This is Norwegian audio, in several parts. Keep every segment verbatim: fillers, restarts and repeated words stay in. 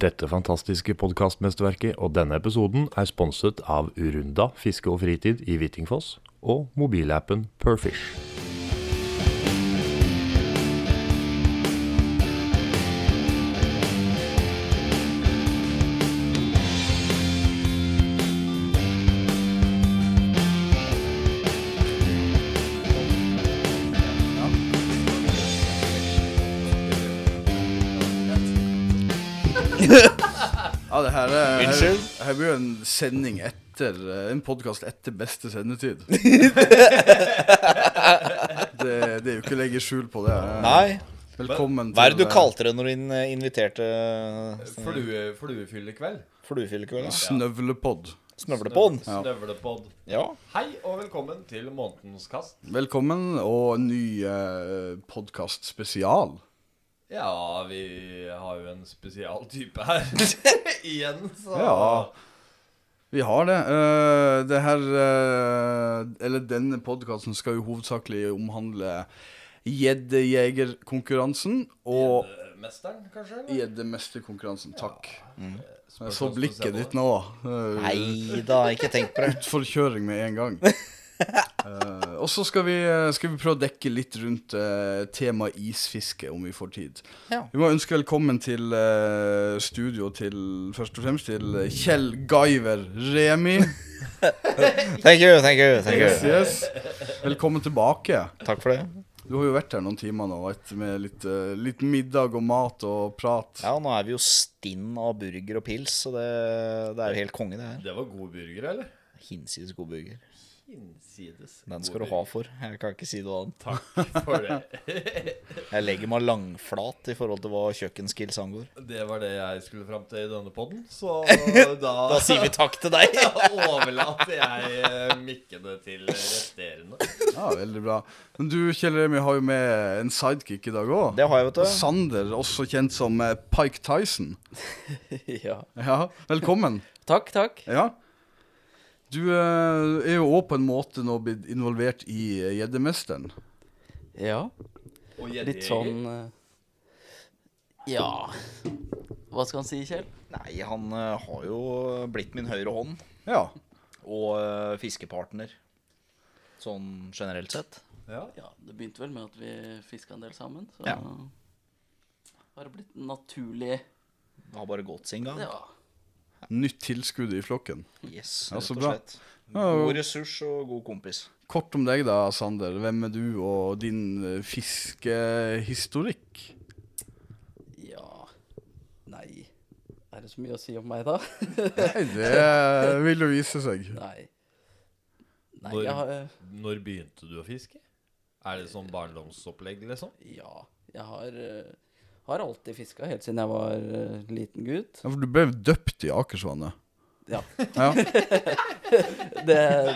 Dette fantastiske podcastmesterverket og denne episoden er sponset av Urunda Fiske og Fritid i Hvittingfoss og mobilappen Perfish. Ja, det her er her, Unnskyld? her blir jo en sending etter En podcast etter beste sendetid. det, det er jo ikke å legge skjul på det. Nei. Velkommen Hva er det du til kalte det når du in- inviterte Flue, fluefyllekveld. Fluefyllekveld? eh, Snøvlepod. Snøvlepod? Ja. Snøvlepod. Ja. Hei og velkommen til månedens kast. Velkommen, og en ny eh, podcast spesial. Ja, vi har jo en spesial type her igjen, så Ja, vi har det. Eh, det her, eh, eller denne podcasten skal jo hovedsakelig omhandle gjeddejegerkonkurransen og Mesteren, kanskje? eller? gjeddemesterkonkurransen. Takk. Spørs Jeg så hvordan du blikket ser på ditt nå. Eh, Nei da, ikke tenk på det. Utforkjøring med en gang. Eh, og så skal vi, skal vi prøve å dekke litt rundt uh, tema isfiske, om vi får tid. Ja. Vi må ønske velkommen til eh, studio til, først og fremst til Kjell Guyver Remi. Thank you, thank you, thank Yes, you. yes. Velkommen tilbake. Takk for det. Du har jo vært her noen timer nå, vet, med litt, eh, litt middag og mat og prat. Ja, nå er vi jo stinn av burger og pils, så det, det er jo helt konge det her. Det var god burger, eller? Hinsides god burger. Hinsides. Den god skal du ha for. Jeg kan ikke si noe annet. Takk for det. Jeg legger meg langflat i forhold til hva kjøkkenskills angår. Det var det jeg skulle fram til i denne podden, så da, Da sier vi takk til deg. overlater jeg eh, mikkene til resterende. Ja, veldig bra. Men du, Kjell Remi, har jo med en sidekick i dag også. Det har jeg, vet du. Sander, også kjent som eh, Pike Tyson. Ja. Ja, velkommen. Takk, takk. Ja. Du eh, er jo også på en måte nå blitt involvert i eh, Gjeddemesteren. Ja, Og litt gjeddejeger. sånn eh, Ja. Hva skal han si, Kjell? Nei, han eh, har jo blitt min høyre hånd. Ja. Og eh, fiskepartner. Sånn generelt sett. Ja. Ja, det begynte vel med at vi fiska en del sammen. Så Ja. har det blitt naturlig. Det har bare gått sin gang. Ja. Nytt tilskudd i flokken. Yes, Ja, rett så og bra. slett. Ja, og God ressurs og god kompis. kort om deg da, Sander. Hvem er du og din eh, fiskehistorikk? Ja. Nei. Er det så mye å si om meg, da? Nei, det vil jo vise seg. Nei. Nei, Når, jeg har når begynte du å fiske? Er det sånn barndomsopplegg, liksom? Ja. Jeg har, eh, har alltid fiska helt siden jeg var eh, liten gutt. Ja, for du ble døpt i Akersvannet. Ja. Ja. Det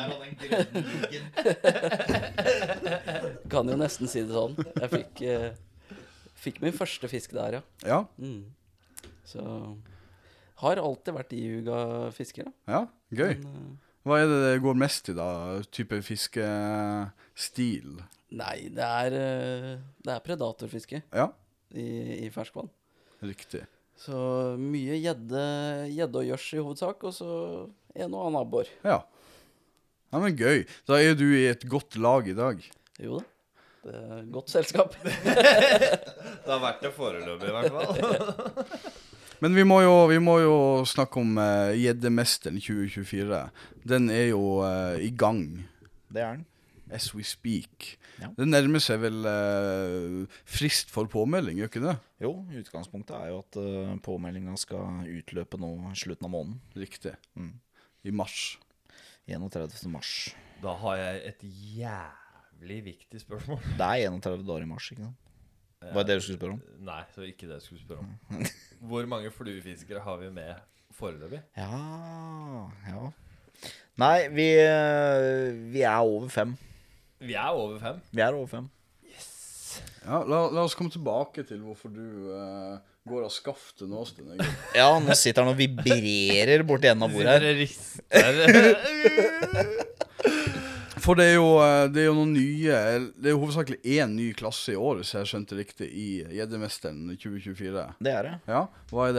kan jo nesten si det sånn. Jeg fikk, eh, fikk min første fisk der, ja. Ja, Mm. Så har alltid vært ihuga fisker, da. ja, gøy. Men, Hva er det det går mest i da? Type fiskestil? nei, det er, eh, det er predatorfiske Ja, i, i ferskvann. riktig. Så mye gjedde gjedde og gjørs i hovedsak, og så en og annen abbor. Ja. Ja, men gøy. Da er du i et godt lag i dag. Jo da, det er godt selskap. Det har vært det foreløpig, i hvert fall. Men vi må jo, vi må jo snakke om eh, Gjeddemesteren tjue tjuefire. Den er jo eh, i gang, Det er den. as we speak. Ja. Det nærmer seg vel eh, frist for påmelding, gjør ikke det? Jo, utgangspunktet er jo at uh, påmeldinga skal utløpe nå i slutten av måneden. Riktig. Mm. I mars. enogtredivte mars. Da har jeg et jævlig viktig spørsmål. Det er enogtredivte dager i mars, ikke sant? Hva er det du skulle spørre om? Nei, så ikke det jeg skulle spørre om. Hvor mange fluefiskere har vi med foreløpig? Ja, ja. Nei, vi, eh, vi er over fem. Vi er over fem. Vi er over fem. Ja, la, la oss komme tilbake til hvorfor du eh, går av skaftet nå, Sten Egil. Ja, nå sitter han og vibrerer borti enden av bordet her. Rister. For det er jo, eh, det er jo noen nye, det er jo hovedsakelig en ny klasse i år, så jeg skjønte riktig, i Gjeddemesteren tjue tjuefire. Det er det. Ja, hva er det?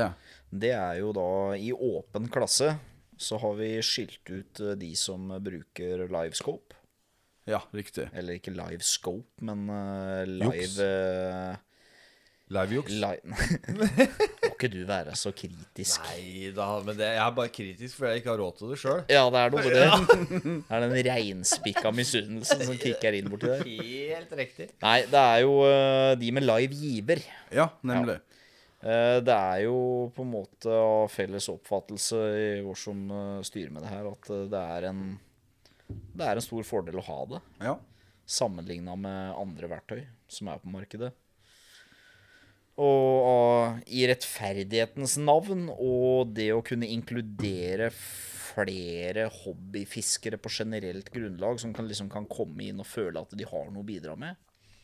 Det er jo da i åpen klasse så har vi skilt ut eh, de som bruker livescope. Ja, riktig. Eller ikke livescope, men eh, Juks. live uh, Live-juks? Li Må ikke du være så kritisk. Nei da, men det, jeg er bare kritisk fordi jeg ikke har råd til det sjøl. Ja, det er noe med det. Det er den reinspikka misunnelsen som kicker inn borti der. Helt riktig. Nei, det er jo eh, de med live giver. Ja, nemlig. Eh, Det er jo på en måte av felles oppfattelse i vår som eh, styrer med det her, at eh, det er en Det er en stor fordel å ha det, Ja. sammenlignet med andre verktøy som er på markedet. Og, og i rettferdighetens navn, og det å kunne inkludere flere hobbyfiskere på generelt grunnlag, som kan, liksom kan komme inn og føle at de har noe å bidra med,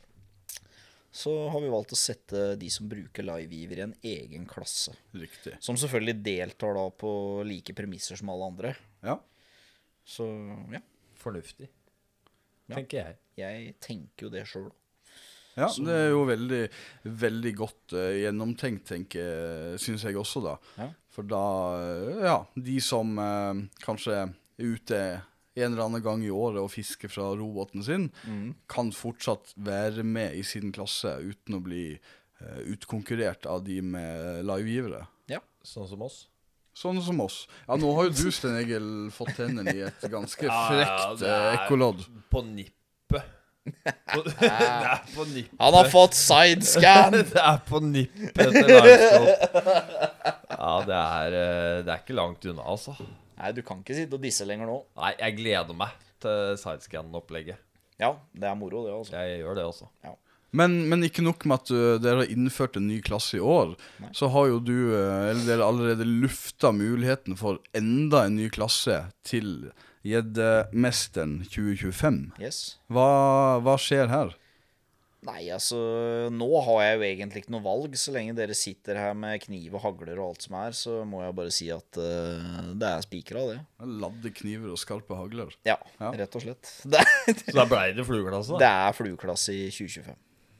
så har vi valgt å sette de som bruker livegiver i en egen klasse. Riktig. Som selvfølgelig deltar da på like premisser som alle andre. Ja. Så ja, Fornuftig, Ja. tenker jeg. jeg tenker jo det sjøl. Ja, det er jo veldig, veldig godt uh, gjennomtenkt, tenker, synes jeg også da. Ja. For da, uh, ja, de som uh, kanskje er ute en eller annen gang i året og fisker fra roboten sin, kan fortsatt være med i sin klasse uten å bli uh, utkonkurrert av de med livegivere. Ja. Sånn som oss. Sånn som oss. Ja, nå har jo du, Sten Egil, fått hendene i et ganske Ja, frekt det uh, er ekkolodd. På nippet. På, det er på nippet. Han har fått sidescan! Det er på nippet til livescope. Ja, det er, eh, det er ikke langt unna, altså. Nei, du kan ikke sitte og disse lenger nå. Nei, jeg gleder meg til sidescan-opplegget. Ja, det er moro det altså. Jeg gjør det også. Men, men ikke nok med at uh, dere har innført en ny klasse i år, Nei. så har jo du, uh, eller dere allerede lufta muligheten for enda en ny klasse til Gjeddemesteren tjue tjuefem. Yes. Hva, hva skjer her? Nei, altså, nå har jeg jo egentlig ikke noe valg. Så lenge dere sitter her med kniv og hagler og alt som er, så må jeg bare si at uh, det er spikra, det. Ladde kniver og skarpe hagler. Ja, Ja. rett og slett. Det, Så da ble det flueklasse, det da. er flueklasse i tjue tjuefem.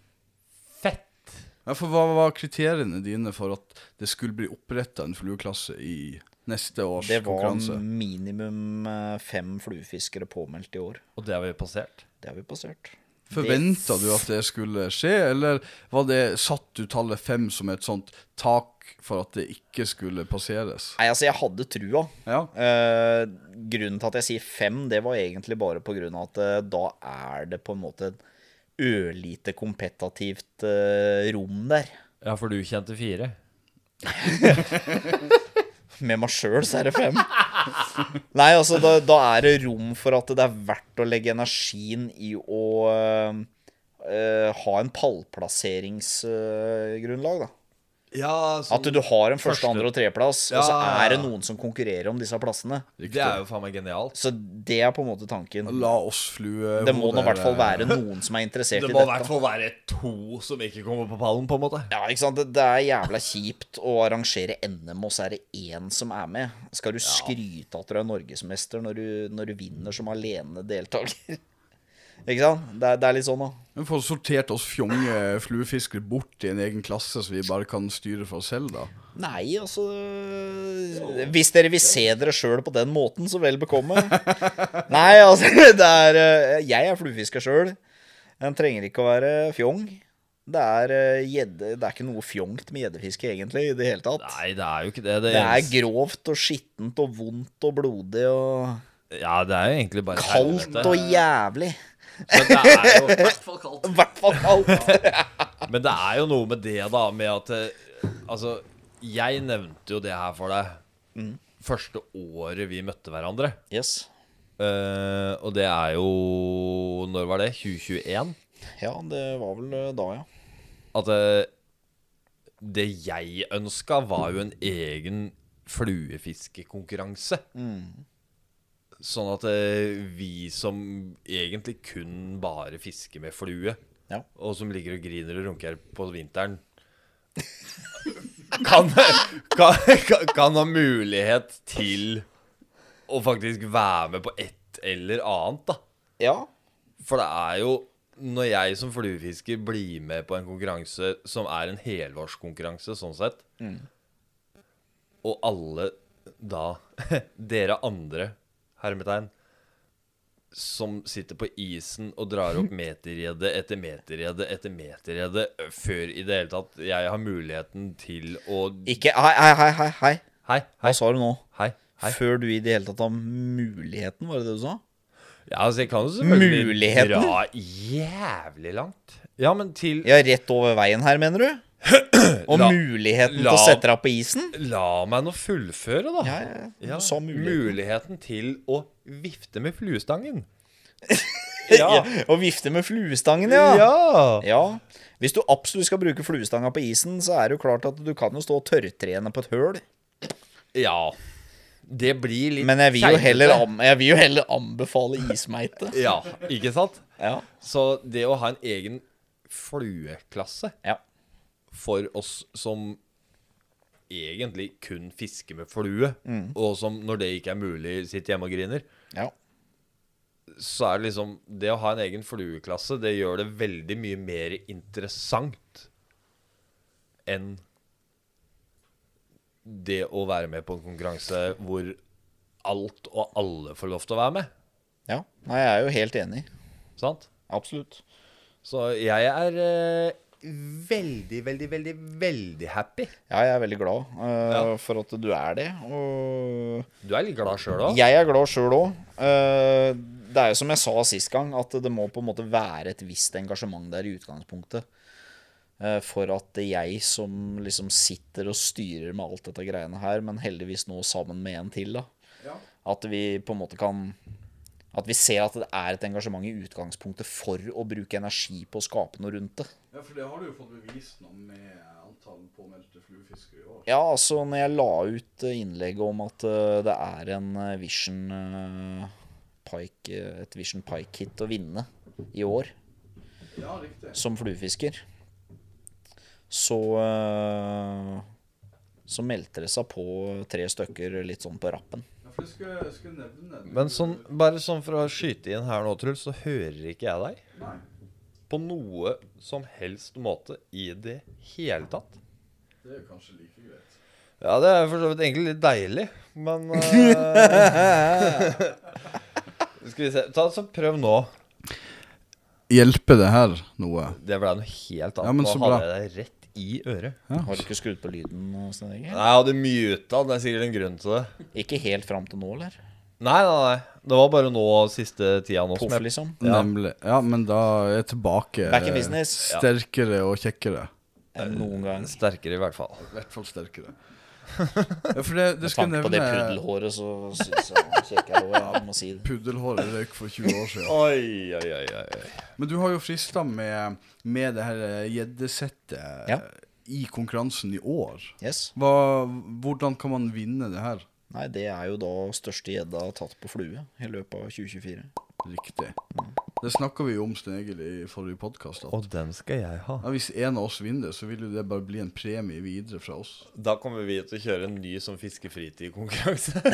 Fett. Ja, for hva var kriteriene dine for at det skulle bli opprettet en flueklasse i neste års Det var konkurranse? minimum eh, fem fluefiskere påmeldt i år. Og det har vi passert. Det har vi passert. Forventet du at det skulle skje, eller var det, satt du tallet fem som et sånt tak for at det ikke skulle passeres? Nei, altså, jeg hadde trua. Ja, Eh, grunnen til at jeg sier fem, det var egentlig bare på grunn av at eh, da er det på en måte et ørlite kompetativt eh, rom der. Ja, for du kjente fire. Med meg sjøl så er det fem. Nei, altså, da, da er det rom for at det er verdt å legge energien i å øh, øh, ha en pallplasseringsgrunnlag, da. Ja, At du har en første, første- andre og tredjeplass, og så Ja. er det noen som konkurrerer om disse plassene. Det er jo faen meg genialt. Så det er på en måte tanken. la oss flue Det må nå i hvert fall være noen som er interessert Det i må i hvert dette. fall være to som ikke kommer på pallen, på en måte. Ja, ikke sant? Det, det er jævla kjipt å arrangere N M, og så er det én som er med. Skal du skryte at du er norgesmester når du, når du vinner som alene deltaker? Ikke sant? Det er, det er litt sånn, da. Vi får sortert oss fjonge fluefiskere bort i en egen klasse, så vi bare kan styre for oss selv, da. Nei, altså Hvis dere vil se dere sjøl på den måten, så vel bekomme. Nei, altså det er, eh, Jeg er fluefisker sjøl. En trenger ikke å være fjong. Det er, eh, gjedde, det er ikke noe fjongt med gjeddefiske, egentlig, i det hele tatt. Nei, det er jo ikke det. Det, Det er eneste- grovt og skittent og vondt og blodig og Ja, det er jo egentlig bare kaldt helvete. og jævlig. Men det er jo I hvert fall kaldt. I hvert fall kaldt. Men det er jo noe med det, da, med at eh, altså, jeg nevnte jo det her for deg første året vi møtte hverandre. Yes. Eh, og det er jo Når var det? tjue tjueen? Ja, det var vel eh, da, ja. At eh, det jeg ønska, var jo en egen fluefiskekonkurranse. Sånn at eh, vi som egentlig kun bare fisker med flue, Ja. og som ligger og griner og runker på vinteren, kan, kan, kan, kan ha mulighet til å faktisk være med på et eller annet, da. Ja. For det er jo når jeg som fluefisker blir med på en konkurranse som er en helårskonkurranse, sånn sett, og alle da, dere andre, hermetegn, som sitter på isen og drar opp metergjedde etter metergjedde etter metergjedde før i det hele tatt jeg har muligheten til å Ikke Hei, hei, hei, hei, hei. Hei, Hva hei, sa du nå? hei, hei. Før du i det hele tatt har muligheten, var det det du sa? Ja, altså jeg kan jo selvfølgelig Muligheten? dra jævlig langt. Ja, men til Ja, rett over veien her, mener du? Og La- muligheten til la- å sette deg på isen? La meg nå fullføre, da. Ja, ja, ja. Ja, Du sa muligheten. muligheten til å vifte med fluestangen. Ja. Og vifte med fluestangen, ja. Ja. Ja. Hvis du absolutt skal bruke fluestanga på isen, så er det jo klart at du kan jo stå og tørrtrene på et høl. Ja. Det blir litt Men jeg vil jo keitete. heller, am jeg vil jo heller anbefale ismeite. Ja, ikke sant? Ja. Så det å ha en egen flueklasse Ja. for oss som egentlig kun fisker med flue, og som når det ikke er mulig, sitter hjemme og griner, Ja. så er det liksom det å ha en egen flueklasse, det gjør det veldig mye mer interessant enn det å være med på en konkurranse hvor alt og alle får lov til å være med. Ja. Nei, jeg er jo helt enig. Sant? Absolutt. Så jeg er eh, veldig, veldig, veldig, veldig happy. Ja, jeg er veldig glad eh, Ja. for at du er det. Og Du er litt glad sjøl òg? jeg er glad sjøl òg. Det er jo som jeg sa sist gang, at det må på en måte være et visst engasjement der i utgangspunktet. eh, For at jeg som liksom sitter og styrer med alt dette greiene her, men heldigvis nå sammen med en til, da. At vi på en måte kan At vi ser at det er et engasjement i utgangspunktet for å bruke energi på å skape noe rundt det. Ja, for det har du jo fått bevist nå med antall påmeldte fluefiskere i år. Ja, altså når jeg la ut eh, innlegget om at eh, det er en eh, Vision eh, Pike, eh, et Vision Pike-hit å vinne i år Ja, riktig. som fluefisker, så eh, så meldte det seg på tre stykker litt sånn på rappen. Ja, for jeg skulle, jeg skulle nevne det. Men sånn, bare sånn for å skyte inn her nå, Truls, så hører ikke jeg deg Nei. på noe som helst måte i det hele tatt. Det er jo kanskje like greit. Ja, det er for så vidt egentlig litt deilig, men eh, Skal vi se. Ta så Prøv nå. Hjelper det her noe? Det ble noe helt annet. Ja, men nå så hadde bra. jeg deg rett i øret. Har du ikke skrudd på lyden? Stein Egil? Nei, jeg hadde muta. Det er sikkert en grunn til det. Ikke helt fram til nå, eller? Nei, nei, nei. Det var bare nå siste tida nå som Poff, jeg liksom? Ja. Nemlig. Ja, men da er jeg tilbake. Back in eh, business. Sterkere og kjekkere. Enn noen gang. Sterkere, i hvert fall. I hvert fall sterkere. Ja, for det, det Med skal jeg tanke på det nevne. puddelhåret, så syns jeg kjekker jeg også, jeg må si det. Puddelhåret røyk for tjue år siden. Oi, oi, oi, oi. Men du har jo frista med, med det her gjeddesettet Ja. i konkurransen i år. Yes. Hva, hvordan kan man vinne det her? Nei, det er jo da største gjedda tatt på flue i løpet av tjue tjuefire. Riktig. Det snakka vi jo om, Stein Egil, i forrige podkast. Og den skal jeg ha. Ja, hvis en av oss vinner, så vil jo det bare bli en premie videre fra oss. Da kommer vi til å kjøre en ny som fiskefritid-konkurranse.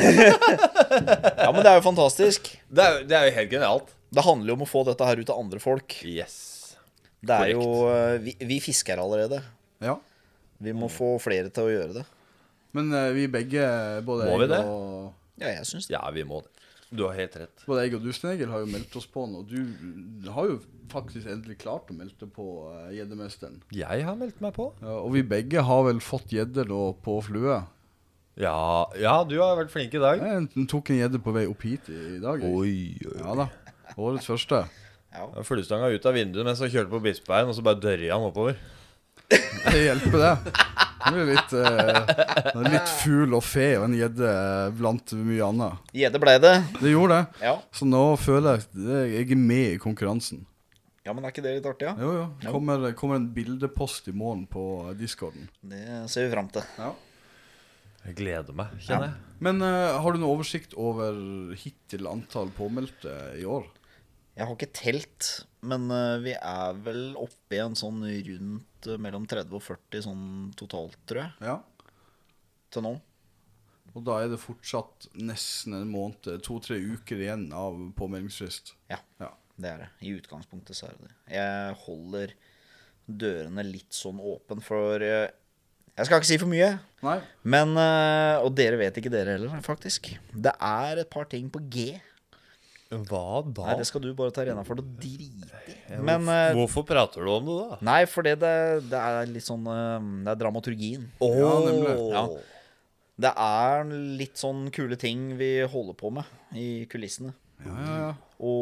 Ja, men det er jo fantastisk. Det er, jo- det er jo helt genialt. Det handler jo om å få dette her ut til andre folk. Yes. Det er jo eh, vi, vi fisker allerede. Ja. Vi må få flere til å gjøre det. Men eh, vi begge, både Må vi jeg, det? og, Ja, jeg syns det. Ja, vi må det. Du har helt rett. både jeg og du, Stein Egil, har jo meldt oss på nå. Du har jo faktisk endelig klart å melde deg på eh, Gjeddemesteren. Jeg har meldt meg på. Ja, og vi begge har vel fått gjedde nå på flue. Ja, ja, du har vært flink i dag. Jeg tok en gjedde på vei opp hit i, i dag. jeg. Oi, oi. Ja da. Årets første. Ja. Fluestanga ut av vinduet mens jeg kjørte på Bispeveien, og så bare dørja han oppover. Det hjelper det. Det blir litt, eh, litt fugl og fe og en gjedde blant mye annet. Gjedde ble det. Det gjorde det. Ja. Så nå føler jeg at jeg er med i konkurransen. Ja, men er ikke det litt artig, ja? Jo, jo. Det kommer, kommer en bildepost i morgen på Discorden. Det ser vi fram til. Ja. Jeg gleder meg, kjenner jeg. Men eh, har du noen oversikt over hittil antall påmeldte i år? Jeg har ikke telt, men eh, vi er vel oppe i en sånn rundt eh, mellom tretti og førti sånn totalt, tror jeg, Ja. til nå. Og da er det fortsatt nesten en måned, to-tre uker igjen av påmeldingsfrist. Ja, Ja. det er det. I utgangspunktet så er det det. Jeg holder dørene litt sånn åpen, for jeg, Jeg skal ikke si for mye. Nei. Men, uh, og dere vet ikke dere heller, faktisk. Det er et par ting på G. Hva da? Nei, det skal du bare ta rena for å drite i. Ja, Men hvorfor, uh, hvorfor prater du om det da? nei, for det, det, det er litt sånn uh, det er dramaturgien. Åh, Ja, nemlig. Ja. Det er litt sånn kule ting vi holder på med i kulissene. Ja, ja, ja.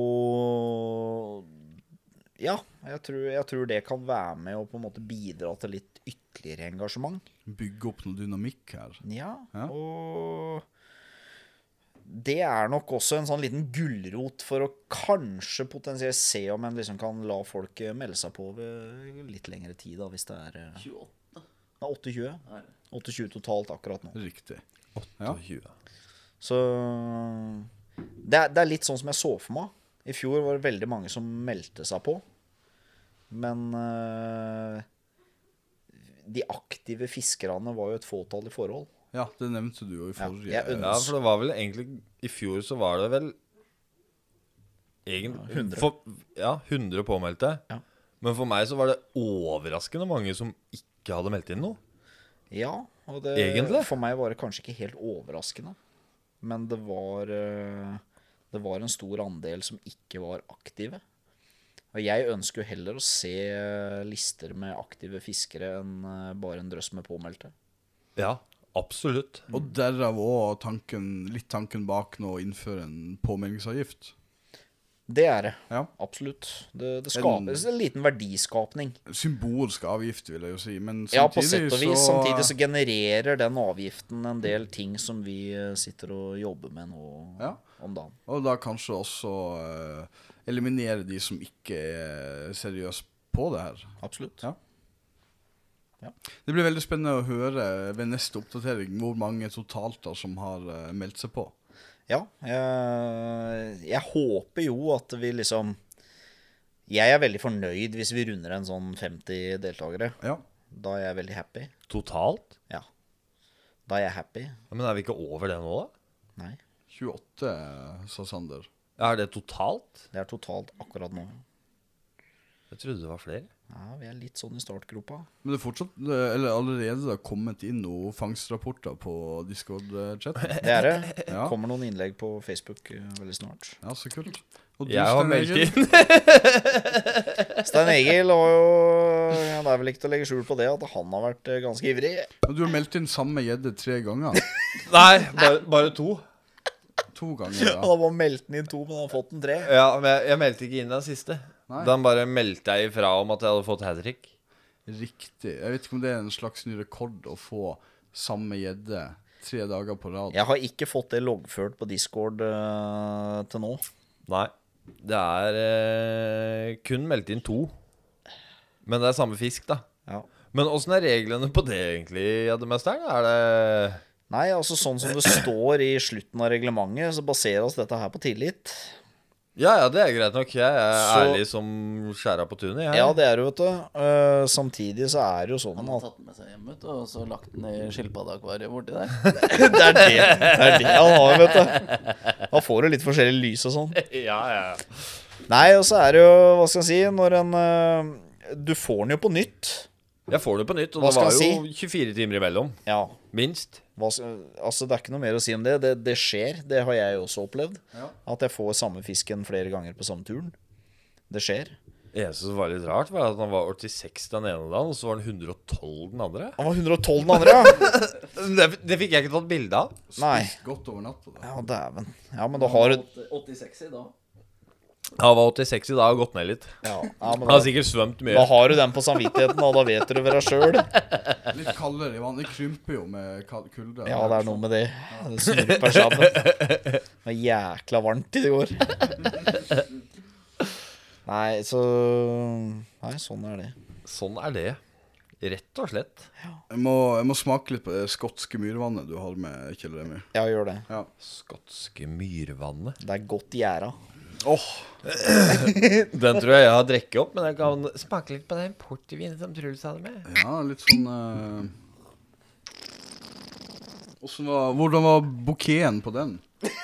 Og ja, jeg tror, jeg tror det kan være med å på en måte bidra til litt ytterligere engasjement. Bygge opp noe dynamikk her. Ja, Ja. og det er nok også en sånn liten gulrot for å kanskje potensielt se om en liksom kan la folk eh, melde seg på over litt lengre tid, da, hvis det er eh, tjueåtte. Nei, åtte-tjue. Nei. åtte-tjue totalt akkurat nå. Riktig. Ja. tjue. Så det er, det er litt sånn som jeg så for meg. I fjor var det veldig mange som meldte seg på. Men eh, de aktive fiskerne var jo et fåtall i forhold. Ja, det nevnte du jo i forrige. jeg ønsker- Ja, for det var vel egentlig I fjor så var det vel egentlig hundre. For, ja, hundre påmeldte. Ja. Men for meg så var det overraskende mange som ikke hadde meldt inn noe. Ja, og det, Egentlig? for meg var det kanskje ikke helt overraskende. Men det var eh, Det var en stor andel som ikke var aktive. Og jeg ønsker jo heller å se eh, lister med aktive fiskere enn eh, bare en drøss med påmeldte. Ja, absolutt. Og derav også tanken, litt tanken bak nå å innføre en påmeldingsavgift. Det er det. Ja. Absolutt. Det, det skapes en liten verdiskapning. Symbolsk avgift, vil jeg jo si. Men Ja, på samtidig sett og vis. så Samtidig så genererer den avgiften en del ting som vi eh, sitter og jobber med nå Ja. om dagen. Og da kanskje også eh, eliminere de som ikke er seriøse på det her. Absolutt. Ja. Ja. Det blir veldig spennende å høre ved neste oppdatering hvor mange totalt da som har eh, meldt seg på. Ja, jeg, jeg håper jo at vi liksom Jeg er veldig fornøyd hvis vi runder en sånn femti deltakere. Ja. Da er jeg veldig happy. Totalt? Ja. Da er jeg happy. Ja, men er vi ikke over det nå da? Nei, tjueåtte, sa Sander. Ja, er det totalt? det er totalt akkurat nå. Jeg trodde det var flere. Ja, vi er litt sånn i startgropa. Men det er fortsatt, eh, eller allerede da kommet inn noen fangstrapporter på Discord-chatten. Det er det. Ja. Kommer noen innlegg på Facebook eh, veldig snart. Ja, så kult. Og du, Jeg har Stein meldt Egil? inn. Stein Egil har jo ja, det er vel ikke til å legge skjul på det at han har vært eh, ganske ivrig. Og du har meldt inn samme gjedde tre ganger. Nei, bare, bare to. To ganger, Han ja. har bare meldt den inn to, men han har fått den tre. Ja, men jeg, jeg meldte ikke inn den siste. Nei. Den bare meldte jeg ifra om at jeg hadde fått hat-trick. Riktig. Jeg vet ikke om det er en slags ny rekord å få samme gjedde tre dager på rad. Jeg har ikke fått det loggført på Discord eh, til nå. Nei, det er eh, kun meldt inn to. Men det er samme fisk da. Ja. Men hvordan er reglene på det egentlig, Jaddemesteren? Er det... Nei, altså sånn som det står i slutten av reglementet, så baseres dette her på tillit. Ja, ja, det er greit nok. Jeg er Så- ærlig som skjæra på tunet. Jeg. Ja, det er det, vet du. Eh, samtidig så er det jo sånn Han har at tatt den med seg hjem, vet du, og så lagt den i skilpaddeakvariet borti der. det er det, det er det han har, vet du. Da får du litt forskjellig lys og sånn. ja, ja. Nei, og så er det jo, hva skal jeg si, når en eh, Du får den jo på nytt. Jeg får det på nytt, og Hva det skal var jo jeg tjuefire timer imellom. Ja. Minst. Hva, skal- altså, det er ikke noe mer å si om det. Det, det skjer. Det har jeg også opplevd. Ja. At jeg får samme fisken flere ganger på samme turen. Det skjer. Det eneste som var litt rart, var at han var åttiseks den ene dagen, og så var han hundre og tolv den andre. Han var hundre og tolv den andre, ja. Det, det fikk jeg ikke tatt bilde av. Nei. Godt over natta, da. Ja, dæven. Ja, men da har du åttiseks i dag. Han var åttiseks i dag og gått ned litt. ja, ja, men Han har da, sikkert svømt mye. da har du den på samvittigheten, og da vet du ved deg sjøl. Litt kaldere i vann. Det krymper jo med kald- kulde. Ja, det er noe med det. Det snurper sammen. Det var jækla varmt i går. Nei, så Nei, sånn er det. Sånn er det. Rett og slett. Jeg må, jeg må smake litt på det skotske myrvannet du har med, Kjell Remi. Ja, gjør det. Ja. Skotske myrvannet. Det er godt gjæra. Åh, Den tror jeg jeg har drukket opp, men jeg kan smake litt på den portvinen som Truls hadde med. ja, litt sånn uh... Hvordan var, hvordan var bouqueten på den?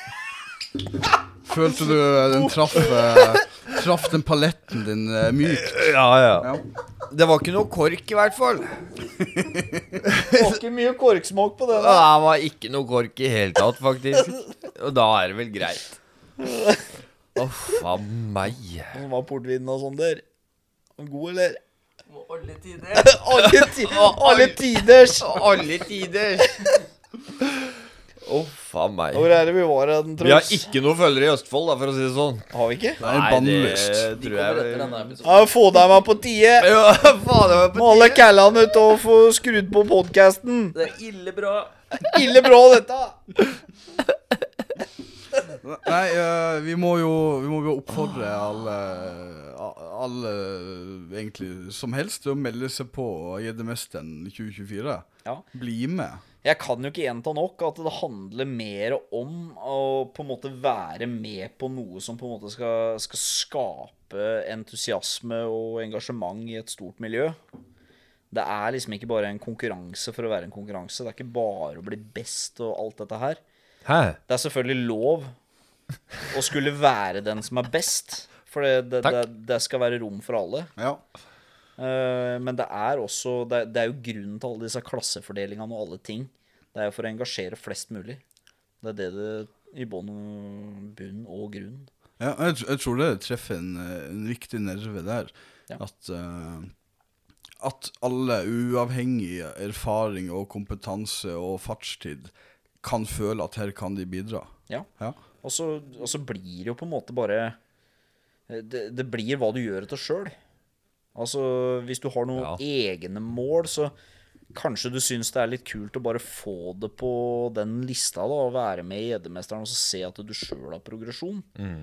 Følte du den traff, uh, traff den paletten din uh, mykt? Ja, ja. Ja. Det var ikke noe kork i hvert fall. Det var ikke mye korksmak på det Det da. var ikke noe kork i hele tatt, faktisk. Og da er det vel greit. Å, faen meg. Hvordan var portvinen og sånn der? God, eller? Alle tider. Alle, ti alle tiders! Alle tider. Å, faen meg. Hvor er det vi var hen, Truls? Vi har ikke noe følgere i Østfold, da, for å si det sånn. Har vi ikke? Det er bannlyst. det De tror kommer jeg etter denne vel. episoden. Ja, få deg meg på tide. Ja, faen, det var på Må alle kallene ut og få skrudd på podcasten. Det er ille bra. Ille bra, dette. Nei, eh, vi må jo Vi må jo oppfordre alle Alle egentlig som helst til å melde seg på Gjeddemesteren tjue tjuefire. Ja. Bli med. Jeg kan jo ikke gjenta nok at det handler mer om å på en måte være med på noe som på en måte skal, skal skape entusiasme og engasjement i et stort miljø. Det er liksom ikke bare en konkurranse for å være en konkurranse. Det er ikke bare å bli best og alt dette her. Hæ? Det er selvfølgelig lov å skulle være den som er best, for det, det, det, det skal være rom for alle. Ja. Uh, men det er også det, det er jo grunnen til alle disse klassefordelingene og alle ting. Det er jo for å engasjere flest mulig. Det er det det i bånn og bunn og grunn. Ja, jeg, jeg tror det treffer en, en viktig nerve der. Ja. At, uh, at alle, uavhengig erfaring og kompetanse og fartstid, kan føle at her kan de bidra. Ja. Ja. Og så, og så blir det jo på en måte bare Det, det blir hva du gjør etter sjøl. Altså, hvis du har noen Ja. egne mål, så kanskje du syns det er litt kult å bare få det på den lista, da, og være med i Gjeddemesteren og så se at du sjøl har progresjon.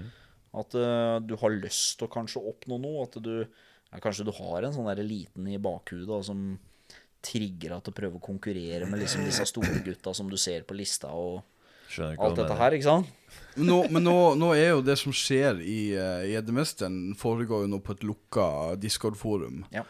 At uh, du har lyst til å kanskje oppnå noe. At du ja, kanskje du har en sånn der liten i bakhudet da, som trigger deg til å prøve å konkurrere med liksom disse store gutta som du ser på lista og Skjønner ikke hva alt du dette mener. her, ikke sant? Men, nå, men nå, nå er jo det som skjer i uh, Gjeddemesteren, foregår jo nå på et lukka Discord-forum. Ja.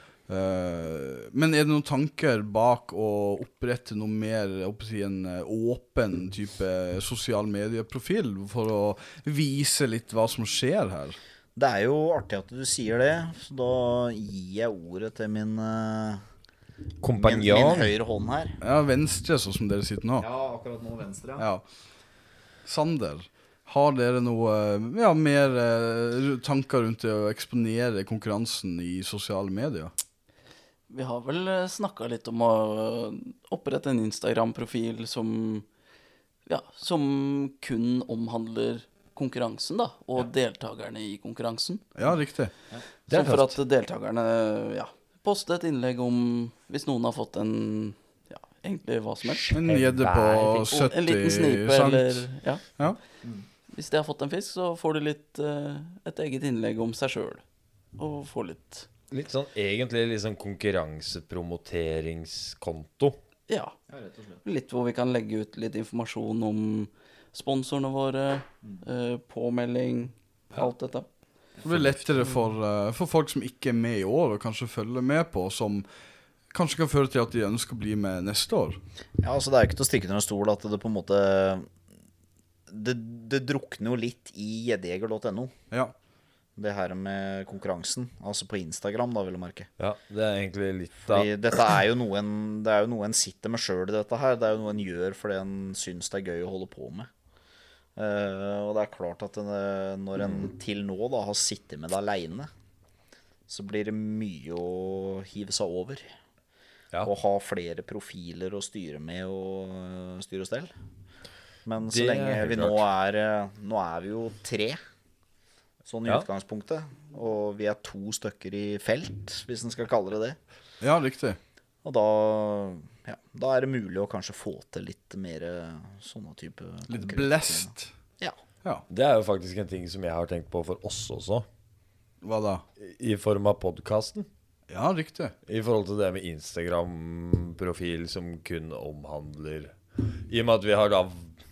Uh, men er det noen tanker bak å opprette noe mer, jeg håper å si, en uh, åpen type sosial medieprofil for å vise litt hva som skjer her? Det er jo artig at du sier det, så da gir jeg ordet til min, uh, min, Kompanjong. min høyre hånd her. Ja, venstre, sånn som dere sitter nå. Ja, akkurat nå venstre, Ja. Sander, har dere noe ja, mer uh, tanker rundt det å eksponere konkurransen i sosiale medier? Vi har vel snakka litt om å opprette en Instagram-profil som, ja, som kun omhandler konkurransen, da, og deltakerne i konkurransen. Ja, riktig. Det er Så for tøft. at deltakerne, ja, poste et innlegg om hvis noen har fått en, ja, egentlig hva som helst. En gjedde på Og en liten snipe, sytti eller, cent. ja. Ja. Hvis de har fått en fisk, så får du litt, eh, et eget innlegg om seg selv. Og får litt, Litt sånn, egentlig litt sånn konkurransepromoteringskonto. ja, litt hvor vi kan legge ut litt informasjon om sponsorene våre, eh, påmelding, alt dette. Det blir lettere for, uh, for folk som ikke er med i år, og kanskje følger med på, som kanskje kan føre til at de ønsker å bli med neste år. Ja, altså det er jo ikke til å stikke under en stol at det på en måte Det, det drukner jo litt i gjeddejeger punktum no. Ja. Det her med konkurransen. Altså på Instagram, da, vil jeg merke. Ja, det er egentlig litt da. Fordi dette er jo noe en, det er jo noe en sitter med sjøl i dette her. Det er jo noe en gjør fordi en syns det er gøy å holde på med. Uh, og det er klart at en, når en til nå da har sittet med det aleine, så blir det mye å hive seg over. Ja. Og ha flere profiler å styre med og øh, styre og stell. Men så Det er lenge helt vi nå er øh, Nå er vi jo tre, sånn i Ja. utgangspunktet. Og vi er to stykker i felt, hvis en skal kalle det det. Ja, riktig. Og da, ja, da er det mulig å kanskje få til litt mer øh, sånne type Litt konkurranser. blest. Ja. Ja. Det er jo faktisk en ting som jeg har tenkt på for oss også. Hva da? I form av podcasten. Ja, riktig. I forhold til det med Instagram-profil som kun omhandler I og med at vi har da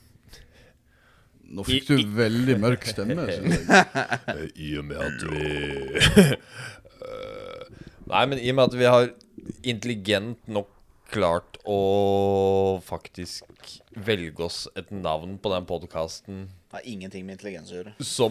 Nå fikk I- du veldig mørk stemme, synes jeg. I og med at vi Nei, men i og med at vi har intelligent nok klart å faktisk velge oss et navn på den podcasten Det har ingenting med intelligens å gjøre. som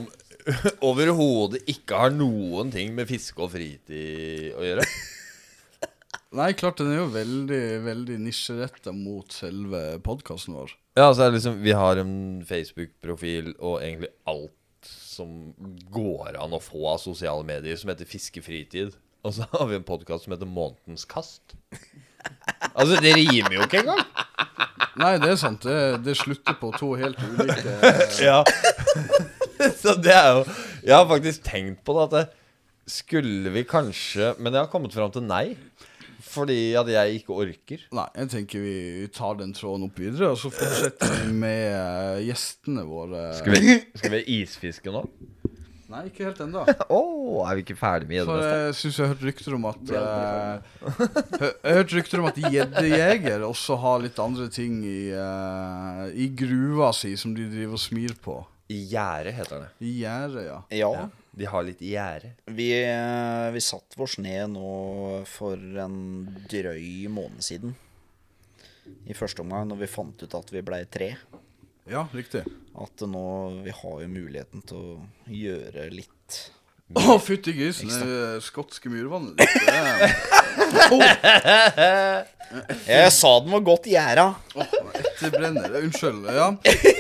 overhodet ikke har noen ting med fiske og fritid å gjøre. Nei, klart den er jo veldig, veldig nisjerettet mot selve podcasten vår. Ja, så er det liksom vi har en Facebook-profil og egentlig alt som går an å få av sosiale medier, som heter Fiskefritid. Og så har vi en podcast som heter Månedens Kast. Altså, det rimer jo ikke engang. Nei, det er sant. Det, det slutter på to helt ulike Ja. Så det er jo Jeg har faktisk tenkt på det, at det skulle vi kanskje, men jeg har kommet fram til nei. Fordi at jeg ikke orker. Nei, jeg tenker vi tar den tråden opp videre, og så fortsetter vi med uh, gjestene våre. Skal vi, skal vi isfiske nå? Nei, ikke helt enda. Åh, er vi ikke ferdig med For gjeddemester? jeg synes jeg har hørt rykter om at uh, Jeg har hørt rykter om at gjeddejeger også har litt andre ting i, uh, i gruva si som de driver og smir på. I gjære heter det. I gjerdet, ja. Ja, Ja, de har litt gjære. vi, eh, vi satt oss ned nå for en drøy måned siden. I første omgang, når vi fant ut at vi ble tre. Ja, riktig. At nå, vi har jo muligheten til å gjøre litt. Å, fytti grisen, det skotske myrvannet ditt. Det er- Åh, Jeg sa den var godt gjæra. åh, etterbrenner. Unnskyld, ja.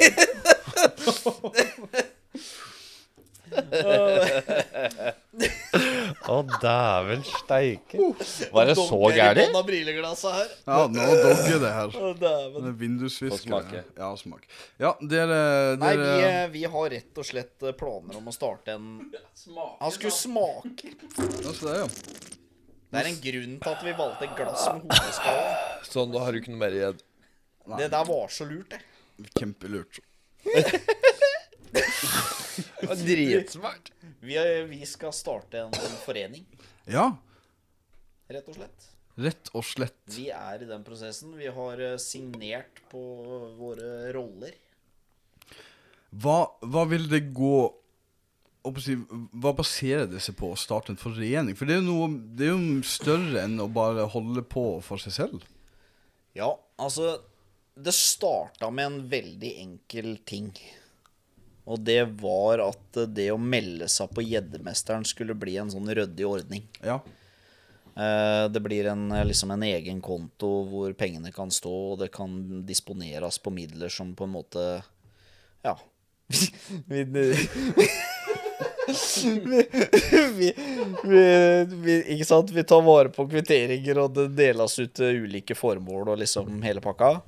Å, dæven steike. Var det så gærlig? av brilleglasset her. Ja, nå dogger det her. Å, dæven. Det er vindusvisker. Få smake. Ja, smak. Ja, dere, Nei, vi, dere eh, vi har rett og slett eh, planer om å starte en Han skulle smake. Ja, så det, ja. Det er en grunn til at vi valgte et glass med hodeskalle. Sånn, da har du ikke noe mer igjen. Det der var så lurt, det. Kjempelurt. Dritsmart. Vi, er- vi skal starte en, en forening, Ja, rett og slett. rett og slett. Vi er i den prosessen. Vi har eh, signert på våre roller. Hva, hva vil det gå å si, Hva baserer det seg på å starte en forening? For det er jo noe Det er jo større enn å bare holde på for seg selv. Ja, altså det starta med en veldig enkel ting. Og det var at det å melde seg på Gjeddemesteren skulle bli en sånn ryddig ordning. Ja. Eh, Det blir en, liksom en egen konto hvor pengene kan stå, og det kan disponeres på midler som på en måte Ja. vi, vi, vi, vi, vi, ikke sant? Vi tar vare på kvitteringer, og det deles ut til ulike formål og liksom hele pakka.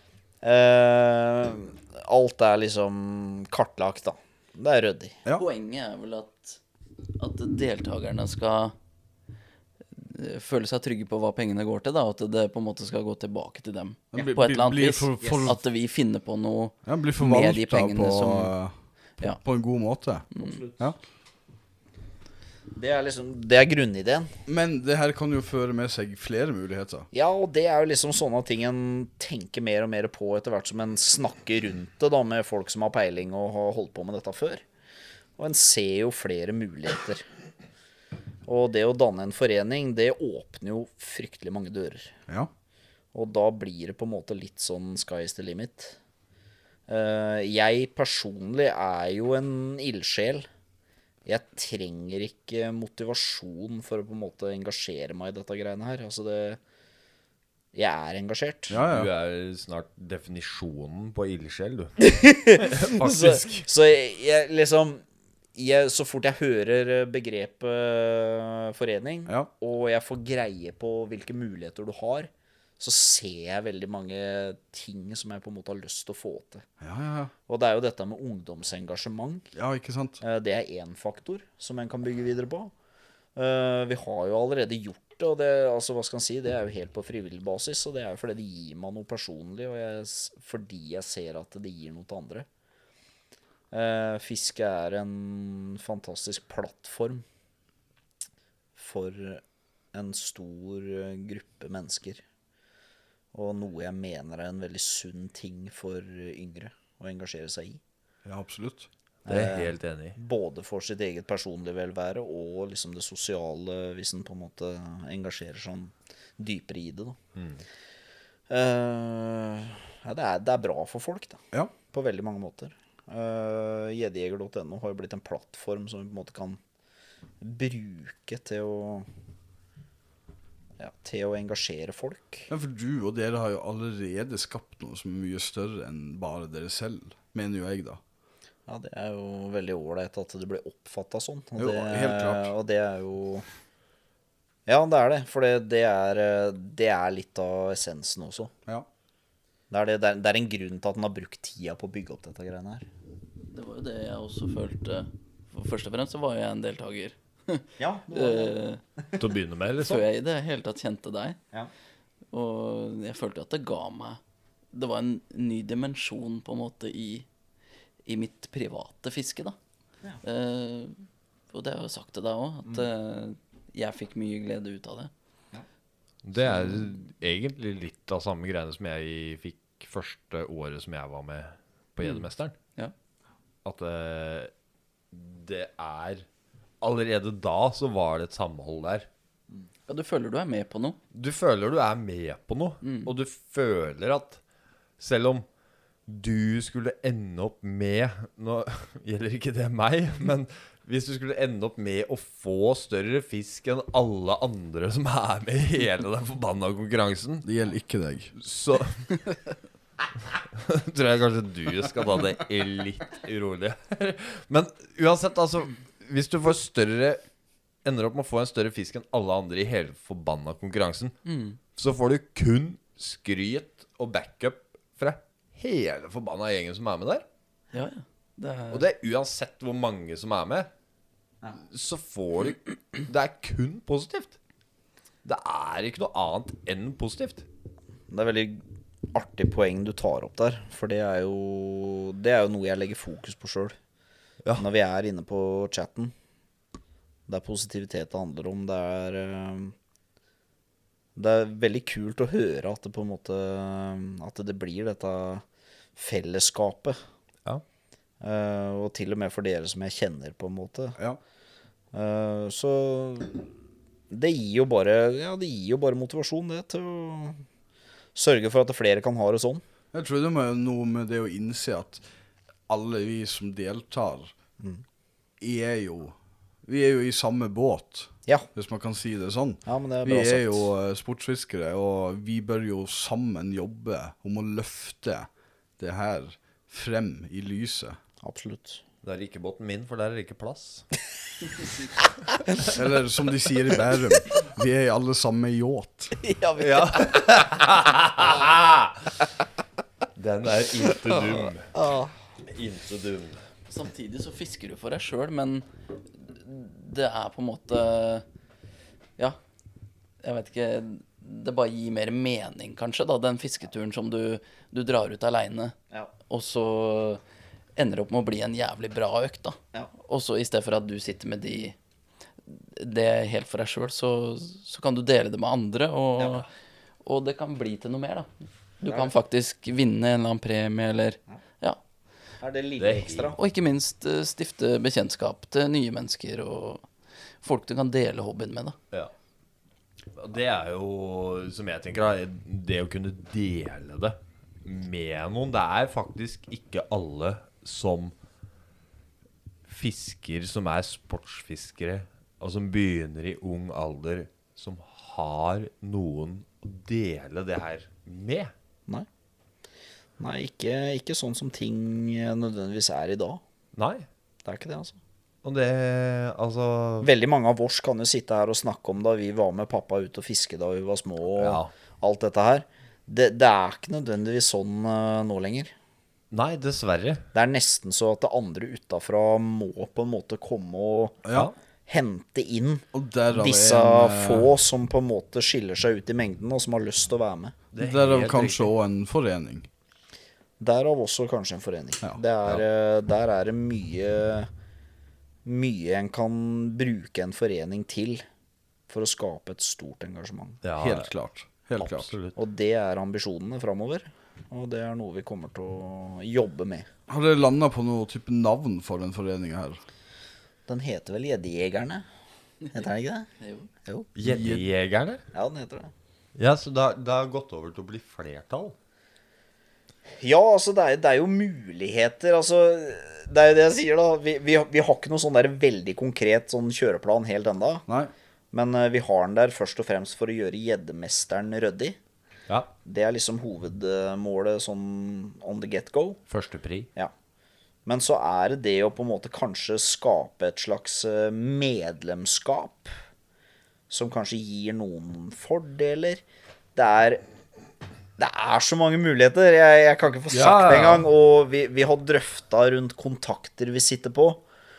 Eh, alt er liksom kartlagt, da. Det er ryddig. Ja. Poenget er vel at, at deltakerne skal eh, føle seg trygge på hva pengene går til, da, og at det på en måte skal gå tilbake til dem Ja. på et eller annet Blir vis. for- for- At vi finner på noe Ja, blir med de forvalta pengene på, som på, ja. på en god måte. Ja. Det er liksom Det er grunnideen. Men det her kan jo føre med seg flere muligheter. Ja, og det er jo liksom sånne ting en tenker mer og mer på etter hvert som en snakker rundt det da med folk som har peiling og har holdt på med dette før. Og en ser jo flere muligheter. Og det å danne en forening, det åpner jo fryktelig mange dører. Ja. Og da blir det på en måte litt sånn sky's the limit. Eh, jeg personlig er jo en ildsjel. Jeg trenger ikke motivasjon for å på en måte engasjere meg i dette greiene her. Altså det Jeg er engasjert. Ja, Du ja. er snart definisjonen på ildsjel, du. Så, Faktisk. så jeg, jeg liksom jeg, Så fort jeg hører begrepet eh, forening, Ja. og jeg får greie på hvilke muligheter du har, så ser jeg veldig mange ting som jeg på en måte har lyst til å få til. Ja, ja, ja. Og det er jo dette med ungdomsengasjement. Ja, ikke sant? Eh, Det er én faktor som en kan bygge videre på. Eh, Vi har jo allerede gjort det, og det, altså, hva skal en si, det er jo helt på frivillig basis. Og det er jo fordi det gir meg noe personlig, og jeg, s- fordi jeg ser at det gir noe til andre. Eh, Fiske er en fantastisk plattform for en stor eh, gruppe mennesker. Og noe jeg mener er en veldig sunn ting for yngre å engasjere seg i. Ja, absolutt. Det er jeg helt enig i. Både for sitt eget personlige velvære og liksom det sosiale, hvis en på en måte engasjerer seg dypere i det. Da. Eh, ja, det, er, det er bra for folk, da. Ja. På veldig mange måter. Uh, Gjeddejeger punktum no har jo blitt en plattform som vi på en måte kan bruke til å ja, til å engasjere folk. Ja, for du og dere har jo allerede skapt noe som er mye større enn bare dere selv, mener jo jeg da. Ja, det er jo veldig ålreit at det blir oppfattet sånn. Og Jo, det, helt klart. Og det er jo... Ja, det er det, for det, det, er, det er litt av essensen også. Ja. Det er, det, det er, det er en grunn til at den har brukt tida på å bygge opp dette greiene her. Det var jo det jeg også følte. For først og fremst så var jeg en deltaker. Ja, Eh, Til å begynne med, liksom. Før jeg i det hele tatt kjente deg. Ja. Og jeg følte at det ga meg Det var en ny dimensjon på en måte i, i mitt private fiske, da. Ja. Eh, og det har jeg sagt til deg òg, at eh, jeg fikk mye glede ut av det. Det er egentlig litt av samme greiene som jeg fikk første året som jeg var med på Gjedemesteren. Ja. At eh, det er allerede da så var det et samhold der. Ja, du føler du er med på noe. Du føler du er med på noe, og du føler at selv om du skulle ende opp med, nå gjelder ikke det meg, men hvis du skulle ende opp med å få større fisk enn alle andre som er med i hele den forbanna konkurransen, Det gjelder ikke deg. så tror jeg kanskje du skal ta det litt urolig. Men uansett, altså, hvis du får større ender opp med å få en større fisk enn alle andre i hele forbanna konkurransen, så får du kun skryt og backup fra hele forbanna gjengen som er med der. Ja, ja. Det er, Og det er uansett hvor mange som er med, så får du det er kun positivt. Det er ikke noe annet enn positivt. Det er veldig artig poeng du tar opp der, for det er jo, det er jo noe jeg legger fokus på selv. Ja. Når vi er inne på chatten. Det er positivitet det handler om. Det er, eh, det er veldig kult å høre at det på en måte, at det blir dette fellesskapet. Ja. Eh, og til og med for dere som jeg kjenner på en måte. Ja. Eh, så det gir jo bare, ja, det gir jo bare motivasjon det til å sørge for at flere kan ha det sånn. Jeg tror det er noe med det å innse at alle vi som deltar er jo Vi er jo i samme båt, Ja, hvis man kan si det sånn. ja men det er Vi bra er sagt. jo eh, sportsfiskere, og vi bør jo sammen jobbe om å løfte det her frem i lyset. Absolutt. Det er ikke båten min, for der er det ikke plass. Eller som de sier i Bærum, vi er alle sammen i yacht. Ja, vi, Den er inte dum. Ah. Inte dum. samtidig så fisker du for deg sjøl, men det er på en måte Ja, jeg vet ikke. Det bare gir mer mening, kanskje, da, den fisketuren som du, du drar ut aleine, Ja. og så ender det opp med å bli en jævlig bra økt, da. Ja. Og så i stedet for at du sitter med de det helt for deg sjøl, så, så kan du dele det med andre, og, Ja. og det kan bli til noe mer, da. Du kan faktisk vinne en eller annen premie, eller Ja. Er det lille Det er ekstra? Og ikke minst eh, stifte bekjentskap til nye mennesker og folk du kan dele hobbyen med, da. Ja. Og det er jo, som jeg tenker, da, det å kunne dele det med noen. Det er faktisk ikke alle som fisker, som er sportsfiskere, og som begynner i ung alder, som har noen å dele det her med. Nei. Nei, ikke, ikke sånn som ting nødvendigvis er i dag. Nei. Det er ikke det, altså. Og det, altså Veldig mange av oss kan jo sitte her og snakke om da vi var med pappa ut og fiske da vi var små, og Ja. alt dette her. Det, det er ikke nødvendigvis sånn eh, nå lenger. Nei, dessverre. Det er nesten så at det andre utenfra må på en måte komme og Ja. hente inn Og derav disse en, eh, få som på en måte skiller seg ut i mengden, og som har lyst til å være med. Det er Derav helt kanskje riktig. også en forening. Derav også kanskje en forening. Ja. Det er, eh, Der er det mye Mye en kan bruke en forening til for å skape et stort engasjement. Ja, Helt klart. Helt klart. absolutt. Og det er ambisjonene framover. Og det er noe vi kommer til å jobbe med. Har dere landet på noe type navn for den foreningen her? Den heter vel Gjeddejegerne? Heter den ikke det? Jo. Jo. Gjeddejegerne? Ja, den heter det. Ja, så det har- det har gått over til å bli flertall. Ja, altså det er, det er jo muligheter. Altså, det er jo det jeg sier, da. Vi, vi, vi har ikke noe sånn der veldig konkret sånn kjøreplan helt enda. Nei? Men eh, vi har den der først og fremst for å gjøre gjeddemesteren ryddig. Ja. Det er liksom hovedmålet sånn on the get-go. Første pri. Ja. Men så er det det å på en måte kanskje skape et slags eh, medlemskap som kanskje gir noen fordeler. Det er, det er så mange muligheter. Jeg, jeg kan ikke få sagt Ja, ja, ja. det engang. Og vi, vi har drøftet rundt kontakter vi sitter på.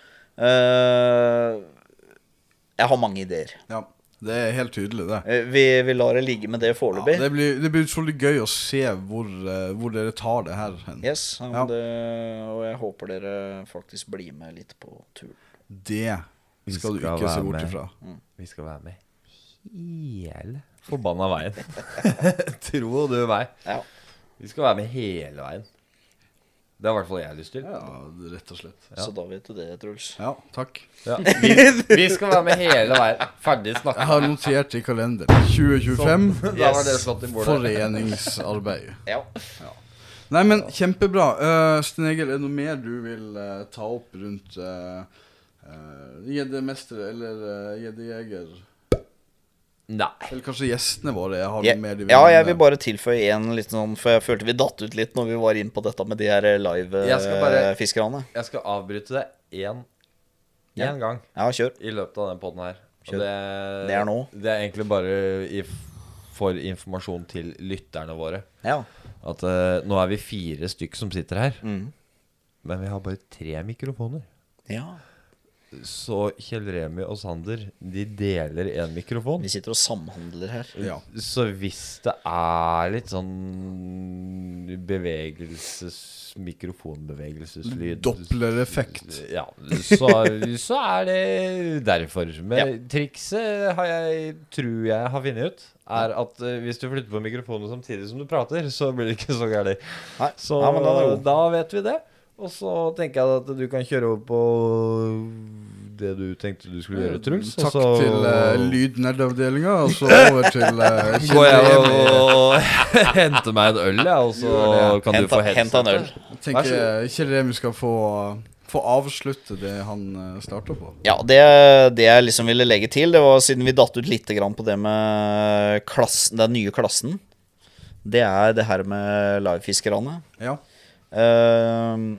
Eh, jeg har mange ideer. Ja, det er helt tydelig det. Eh, Vi, vi lar det ligge med det Ja, foreløpig. det, blir, det blir utrolig gøy å se hvor, eh, hvor dere tar det her hen. Yes, ja, Ja. det, og jeg håper dere faktisk blir med litt på tur. Det Vi skal du skal ikke se være bort med. ifra. Vi skal være med hele forbanna veien. Tro du meg. Ja. Vi skal være med hele veien. Det har i hvert fall jeg lyst til. Ja, rett og slett. Så da vet du det, Truls. Ja, takk. Ja. Vi, vi skal være med hele veien. Ferdig Jeg snakka. har notert i kalenderen tjue tjuefem, Da var det slått i bordet. foreningsarbeid. Ja. Nei, men kjempebra. Uh, Sten Egil, er det noe mer du vil eh, ta opp rundt uh, gjeddemester eller uh, gjeddejeger? Nei. Eller kanskje gjestene våre har Ja, noe mer de ja, jeg nevne? vil bare tilføye en litt sånn, for jeg følte vi datt ut litt når vi var inne på dette med de her Jeg skal bare- live-fiskerne. Jeg skal avbryte det én Ja. gang Ja, kjør. i løpet av den podden her. Og Kjør. det, Det er nå. Det er egentlig bare i, for informasjon til lytterne våre. Ja. At eh, nå er vi fire stykk som sitter her, Mm. men vi har bare tre mikrofoner. Ja. Så Kjell Remi og Sander, de deler en mikrofon. Vi sitter og samhandler her. Ja. Så hvis det er litt sånn bevegelses mikrofonbevegelseslyd Dopplereffekt. Ja, så, så er det derfor. Men trikset har jeg, tror jeg har funnet ut, er at eh, hvis du flytter på mikrofonen samtidig som du prater, så blir det ikke så gærent. Nei. Så Ja, men den er god. da vet vi det. Og så tenker jeg at du kan kjøre over på det du tenkte du skulle gjøre, Truls. og Takk så- til uh, lydnerdavdelinga, og så over til uh, Går jeg og henter meg en øl, ja, og så kan du Hent, få hent en øl. Jeg tenker Kjell Remi skal få, få avslutte det han uh, starta på. Ja, det, det jeg liksom ville legge til, det var siden vi datt ut litt grann på det med klassen, den nye klassen. Det er det her med livefiskerne. Ja. Uh,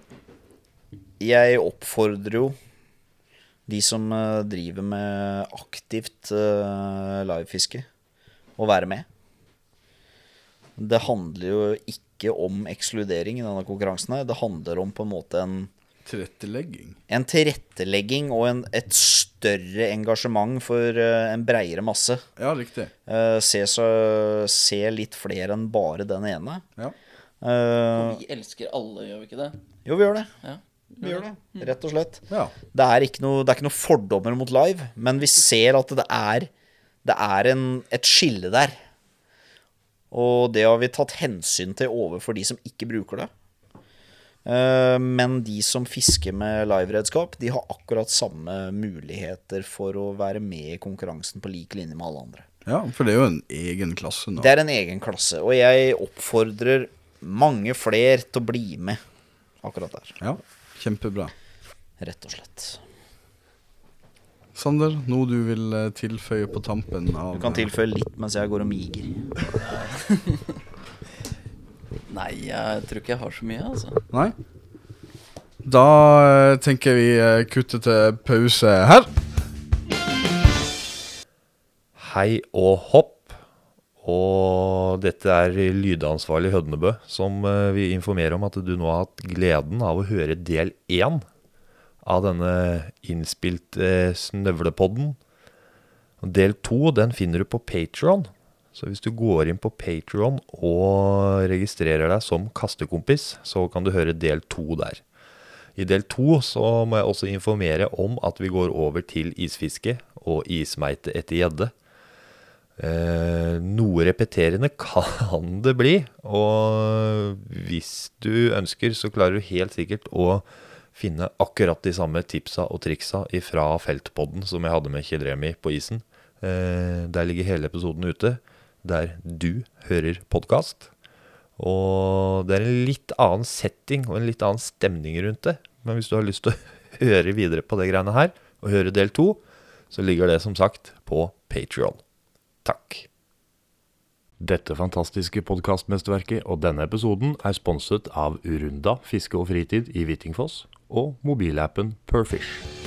jeg oppfordrer jo de som uh, driver med aktivt uh, livefiske, å være med. Det handler jo ikke om ekskludering i denne konkurransen her. Det handler om på en måte en, Tilrettelegging. en tilrettelegging og en, et større engasjement for uh, en bredere masse. Ja, riktig. Uh, se, så, se litt flere enn bare den ene. Ja. Uh, Vi elsker alle, gjør vi ikke det? jo, vi gjør det. Ja. Vi gjør det, rett og slett. Ja. Det er ikke noe, det er ikke noe fordommer mot live, men vi ser at det er, det er en, et skille der. Og det har vi tatt hensyn til overfor de som ikke bruker det. Eh, Men de som fisker med liveredskap, de har akkurat samme muligheter for å være med i konkurransen på lik linje med alle andre. Ja, for det er jo en egen klasse nå. Det er en egen klasse, og jeg oppfordrer mange flere til å bli med akkurat der, Ja, kjempebra. rett og slett. Sander, noe du vil eh, tilføye på tampen av Du kan tilføye litt mens jeg går og miger. Nei, jeg tror ikke jeg har så mye, altså. Nei? Da eh, tenker jeg vi eh, kutter til pause her. Hei og hopp. Og dette er lydansvarlig Hødnebø som eh, vil informere om at du nå har hatt gleden av å høre del én av denne innspilte snøvlepodden. Og del to, den finner du på Patreon. Så hvis du går inn på Patreon og registrerer deg som kastekompis, så kan du høre del to der. I del to så må jeg også informere om at vi går over til isfiske og ismeite etter gjedde. Eh, noe repeterende kan det bli, og hvis du ønsker så klarer du helt sikkert å finne akkurat de samme tipsa og triksa fra feltpodden som jeg hadde med Kjell Remi på isen. Eh, der ligger hele episoden ute, der du hører podcast. Og det er en litt annen setting og en litt annen stemning rundt det. Men hvis du har lyst til å høre videre på det greiene her, og høre del to, så ligger det som sagt på Patreon. Takk. Dette fantastiske podcastmesterverket og denne episoden er sponset av Urunda Fiske og Fritid i Hvittingfoss og mobilappen Perfish.